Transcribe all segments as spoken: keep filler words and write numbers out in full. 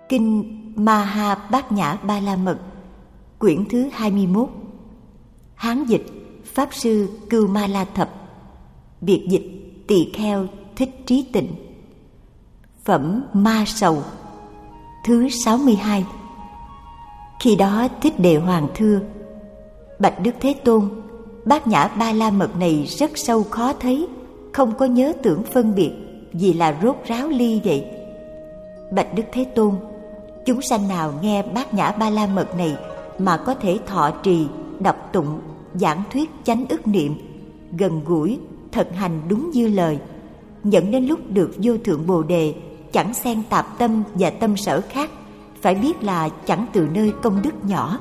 Kinh Maha Bát Nhã Ba La Mật, quyển thứ hai mươi mốt. Hán dịch Pháp sư Cưu Ma La Thập, biệt dịch Tỳ Kheo Thích Trí Tịnh. Phẩm Ma Sầu, thứ sáu mươi hai. Khi đó Thích Đề Hoàng thưa: Bạch Đức Thế Tôn, Bát Nhã Ba La Mật này rất sâu khó thấy, không có nhớ tưởng phân biệt, vì là rốt ráo ly vậy. Bạch Đức Thế Tôn, chúng sanh nào nghe Bát Nhã Ba La Mật này mà có thể thọ trì, đọc tụng, giảng thuyết chánh ức niệm, gần gũi, thực hành đúng như lời, dẫn đến lúc được vô thượng Bồ Đề, chẳng xen tạp tâm và tâm sở khác, phải biết là chẳng từ nơi công đức nhỏ.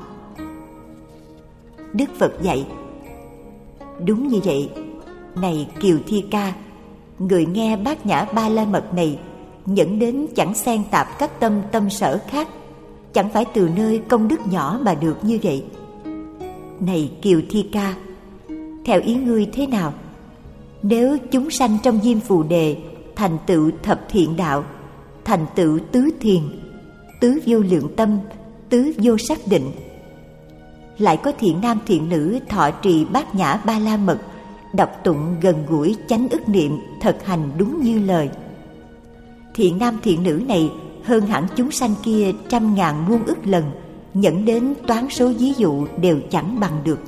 Đức Phật dạy: Đúng như vậy, này Kiều Thi Ca, người nghe Bát Nhã Ba La Mật này dẫn đến chẳng xen tạp các tâm tâm sở khác, chẳng phải từ nơi công đức nhỏ mà được như vậy. Này Kiều Thi Ca, theo ý ngươi thế nào? Nếu chúng sanh trong Diêm Phù Đề thành tựu thập thiện đạo, thành tựu tứ thiền, tứ vô lượng tâm, tứ vô sắc định, lại có thiện nam thiện nữ thọ trì Bát Nhã Ba La Mật, đọc tụng gần gũi chánh ức niệm, thực hành đúng như lời, thiện nam thiện nữ này hơn hẳn chúng sanh kia trăm ngàn muôn ức lần, dẫn đến toán số ví dụ đều chẳng bằng được.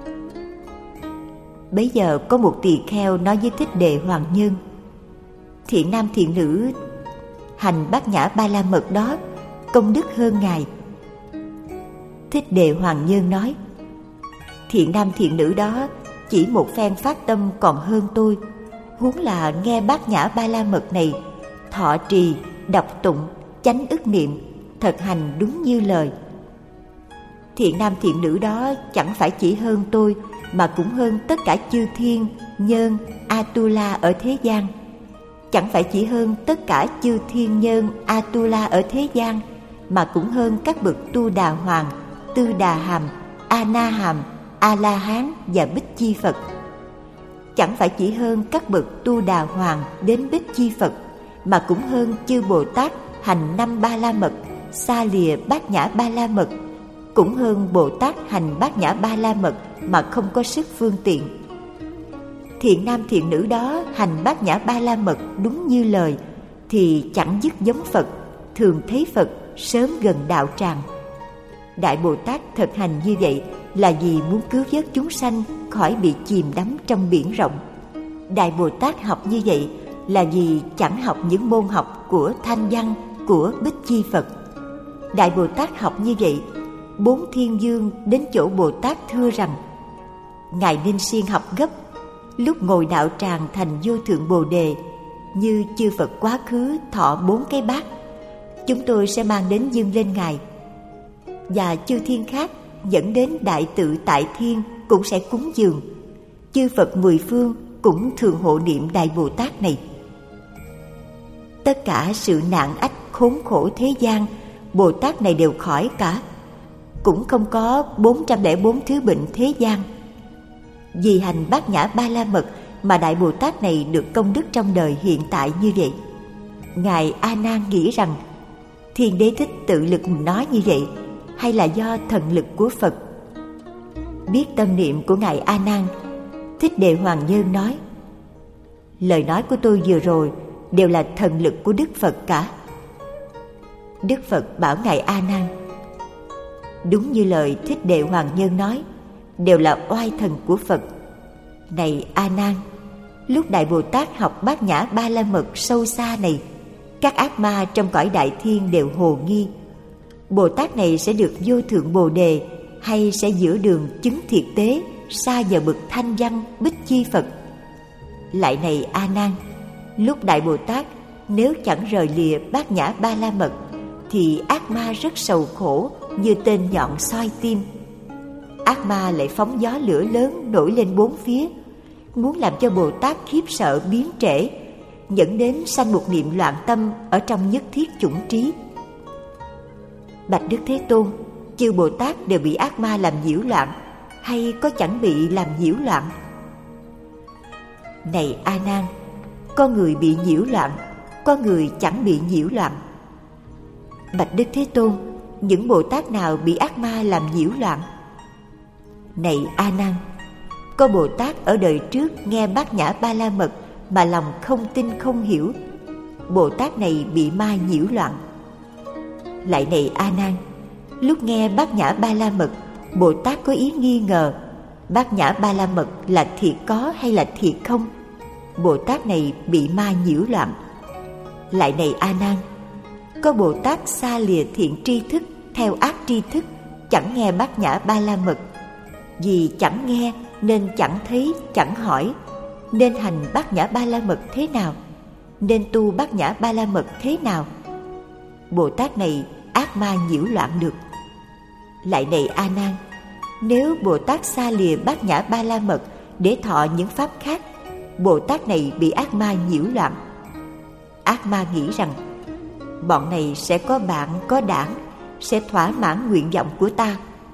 Bấy giờ có một tỳ kheo nói với Thích Đề Hoàng Nhân: Thiện nam thiện nữ hành Bát Nhã Ba La Mật đó công đức hơn ngài. Thích Đề Hoàng Nhân nói: Thiện nam thiện nữ đó chỉ một phen phát tâm còn hơn tôi, huống là nghe Bát Nhã Ba La Mật này, thọ trì, đọc tụng, chánh ức niệm, thực hành đúng như lời. Thiện nam thiện nữ đó chẳng phải chỉ hơn tôi, mà cũng hơn tất cả chư thiên, nhân, Atula ở thế gian. Chẳng phải chỉ hơn tất cả chư thiên nhân, Atula ở thế gian, mà cũng hơn các bậc Tu Đà Hoàng, Tư Đà Hàm, A Na Hàm, A La Hán và Bích Chi Phật. Chẳng phải chỉ hơn các bậc Tu Đà Hoàng đến Bích Chi Phật, mà cũng hơn chư Bồ Tát hành năm Ba La Mật, xa lìa Bát Nhã Ba La Mật, cũng hơn Bồ Tát hành Bát Nhã Ba La Mật mà không có sức phương tiện. Thiện nam thiện nữ đó hành Bát Nhã Ba La Mật đúng như lời, thì chẳng dứt giống Phật, thường thấy Phật, sớm gần đạo tràng. Đại Bồ Tát thực hành như vậy là vì muốn cứu vớt chúng sanh khỏi bị chìm đắm trong biển rộng. Đại Bồ Tát học như vậy là vì chẳng học những môn học của Thanh Văn, của Bích Chi Phật. Đại Bồ Tát học như vậy, bốn thiên vương đến chỗ Bồ Tát thưa rằng: Ngài Ninh Xuyên học gấp, lúc ngồi đạo tràng thành vô thượng Bồ Đề, như chư Phật quá khứ thọ bốn cái bát, chúng tôi sẽ mang đến dâng lên Ngài. Và chư thiên khác dẫn đến Đại Tự Tại Thiên cũng sẽ cúng dường. Chư Phật mười phương cũng thường hộ niệm Đại Bồ Tát này. Tất cả sự nạn ách khốn khổ thế gian, Bồ Tát này đều khỏi cả. Cũng không có bốn trăm lẻ bốn thứ bệnh thế gian. Vì hành Bát Nhã Ba La Mật mà Đại Bồ Tát này được công đức trong đời hiện tại như vậy. Ngài A Nan nghĩ rằng Thiên Đế Thích tự lực nói như vậy, hay là do thần lực của Phật? Biết tâm niệm của Ngài A Nan, Thích Đề Hoàng Nhân nói: Lời nói của tôi vừa rồi đều là thần lực của Đức Phật cả. Đức Phật bảo Ngài A Nan: Đúng như lời Thích Đề Hoàng Nhân nói, đều là oai thần của Phật. Này A Nan, lúc Đại Bồ Tát học Bát Nhã Ba La Mật sâu xa này, các ác ma trong cõi đại thiên đều hồ nghi: Bồ Tát này sẽ được vô thượng Bồ Đề, hay sẽ giữa đường chứng thiệt tế, xa vào bậc Thanh Văn, Bích Chi Phật. Lại này A Nan, lúc Đại Bồ Tát nếu chẳng rời lìa Bát Nhã Ba La Mật, thì ác ma rất sầu khổ như tên nhọn soi tim. Ác ma lại phóng gió lửa lớn nổi lên bốn phía, muốn làm cho Bồ Tát khiếp sợ biến trễ, dẫn đến sanh một niệm loạn tâm ở trong nhất thiết chủng trí. Bạch Đức Thế Tôn, chư Bồ Tát đều bị ác ma làm nhiễu loạn, hay có chẳng bị làm nhiễu loạn? Này A Nan, có người bị nhiễu loạn, có người chẳng bị nhiễu loạn. Bạch Đức Thế Tôn, những Bồ Tát nào bị ác ma làm nhiễu loạn? Này A Nan, có Bồ Tát ở đời trước nghe Bát Nhã Ba La Mật mà lòng không tin không hiểu, Bồ Tát này bị ma nhiễu loạn. Lại này A Nan, lúc nghe Bát Nhã Ba La Mật, Bồ Tát có ý nghi ngờ Bát Nhã Ba La Mật là thiệt có hay là thiệt không, Bồ Tát này bị ma nhiễu loạn. Lại này A Nan, có Bồ Tát xa lìa thiện tri thức theo ác tri thức, chẳng nghe Bát Nhã Ba La Mật. Vì chẳng nghe nên chẳng thấy, chẳng hỏi, nên hành Bát Nhã Ba La Mật thế nào, nên tu Bát Nhã Ba La Mật thế nào, Bồ Tát này ác ma nhiễu loạn được. Lại này A Nan, nếu Bồ Tát xa lìa Bát Nhã Ba La Mật để thọ những pháp khác, Bồ Tát này bị ác ma nhiễu loạn. Ác ma nghĩ rằng bọn này sẽ có bạn có đảng, sẽ thỏa mãn nguyện vọng của ta.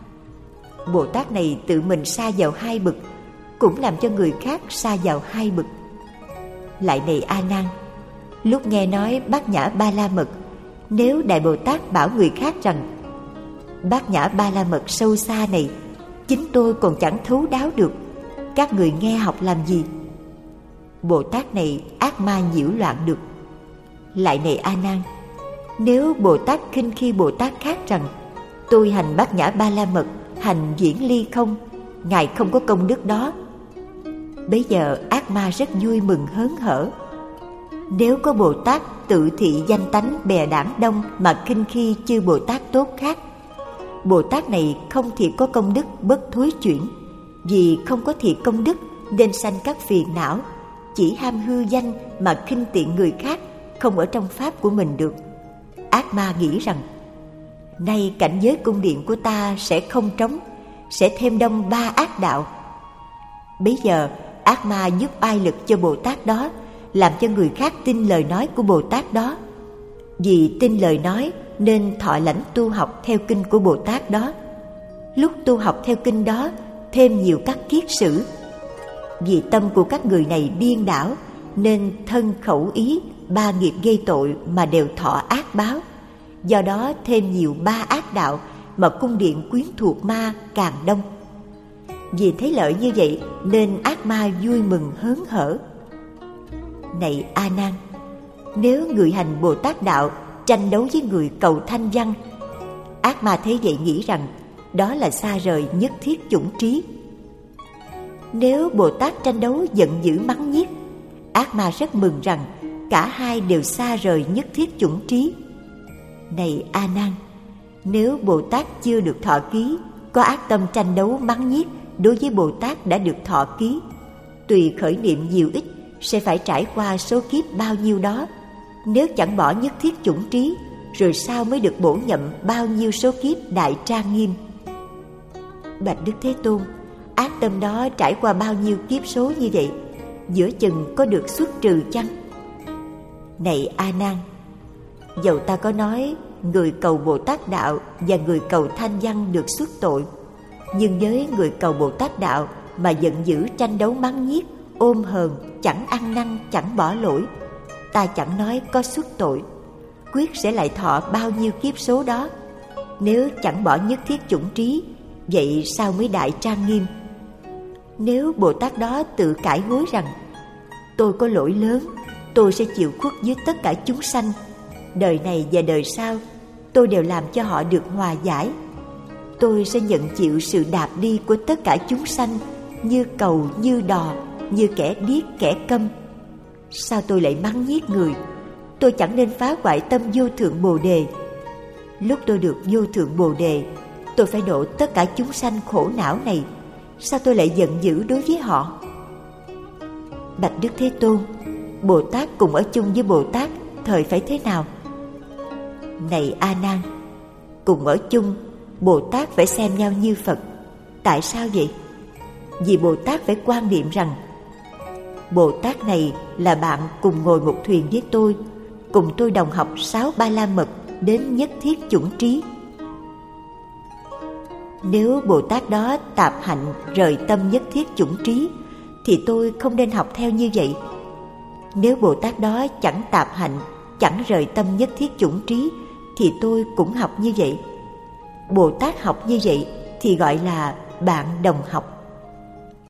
Bồ Tát này tự mình sa vào hai bực, cũng làm cho người khác sa vào hai bực. Lại này A Nan, lúc nghe nói Bát Nhã Ba La Mật, nếu Đại Bồ Tát bảo người khác rằng Bát Nhã Ba La Mật sâu xa này chính tôi còn chẳng thấu đáo được, các người nghe học làm gì? Bồ Tát này ác ma nhiễu loạn được. Lại này A Nan, nếu Bồ Tát khinh khi Bồ Tát khác rằng tôi hành Bát Nhã Ba La Mật, hành Viễn Ly không, ngài không có công đức đó, bấy giờ ác ma rất vui mừng hớn hở. Nếu có Bồ Tát tự thị danh tánh bè đảng đông mà khinh khi chư Bồ Tát tốt khác, Bồ Tát này không thiệt có công đức bất thối chuyển, vì không có thiệt công đức nên sanh các phiền não, chỉ ham hư danh mà khinh tiện người khác, không ở trong pháp của mình được. Ác ma nghĩ rằng nay cảnh giới cung điện của ta sẽ không trống, sẽ thêm đông ba ác đạo. Bấy giờ ác ma giúp oai lực cho Bồ Tát đó, làm cho người khác tin lời nói của Bồ Tát đó. Vì tin lời nói nên thọ lãnh tu học theo kinh của Bồ Tát đó. Lúc tu học theo kinh đó, thêm nhiều các kiết sử. Vì tâm của các người này điên đảo, nên thân khẩu ý ba nghiệp gây tội mà đều thọ ác báo. Do đó thêm nhiều ba ác đạo mà cung điện quyến thuộc ma càng đông. Vì thấy lợi như vậy nên ác ma vui mừng hớn hở. Này A Nan, nếu người hành Bồ Tát đạo tranh đấu với người cầu thanh văn, ác ma thấy vậy nghĩ rằng đó là xa rời nhất thiết chủng trí. Nếu Bồ Tát tranh đấu giận dữ mắng nhiếc, ác ma rất mừng rằng cả hai đều xa rời nhất thiết chủng trí. Này A Nan, nếu Bồ Tát chưa được thọ ký, có ác tâm tranh đấu mắng nhiếc đối với Bồ Tát đã được thọ ký, tùy khởi niệm nhiều ít sẽ phải trải qua số kiếp bao nhiêu đó. Nếu chẳng bỏ nhất thiết chủng trí, rồi sao mới được bổ nhậm bao nhiêu số kiếp đại trang nghiêm? Bạch Đức Thế Tôn, ác tâm đó trải qua bao nhiêu kiếp số như vậy, giữa chừng có được xuất trừ chăng? Này A Nan, dầu ta có nói người cầu Bồ Tát đạo và người cầu thanh văn được xuất tội, nhưng với người cầu Bồ Tát đạo mà giận dữ tranh đấu mắng nhiếc, ôm hờn, chẳng ăn năn, chẳng bỏ lỗi, ta chẳng nói có xuất tội, quyết sẽ lại thọ bao nhiêu kiếp số đó. Nếu chẳng bỏ nhất thiết chủng trí, vậy sao mới đại trang nghiêm? Nếu Bồ Tát đó tự cải hối rằng tôi có lỗi lớn, tôi sẽ chịu khuất với tất cả chúng sanh, đời này và đời sau tôi đều làm cho họ được hòa giải, tôi sẽ nhận chịu sự đạp đi của tất cả chúng sanh, như cầu như đò, như kẻ điếc kẻ câm. Sao tôi lại mắng nhiếc người? Tôi chẳng nên phá hoại tâm vô thượng Bồ Đề. Lúc tôi được vô thượng Bồ Đề, tôi phải độ tất cả chúng sanh khổ não này, sao tôi lại giận dữ đối với họ? Bạch Đức Thế Tôn, Bồ Tát cùng ở chung với Bồ Tát thời phải thế nào? Này A Nan, cùng ở chung, Bồ Tát phải xem nhau như Phật. Tại sao vậy? Vì Bồ Tát phải quan niệm rằng Bồ Tát này là bạn cùng ngồi một thuyền với tôi, cùng tôi đồng học sáu ba la mật đến nhất thiết chủng trí. Nếu Bồ Tát đó tạp hạnh rời tâm nhất thiết chủng trí, thì tôi không nên học theo như vậy. Nếu Bồ Tát đó chẳng tạp hạnh, chẳng rời tâm nhất thiết chủng trí, thì tôi cũng học như vậy. Bồ Tát học như vậy thì gọi là bạn đồng học.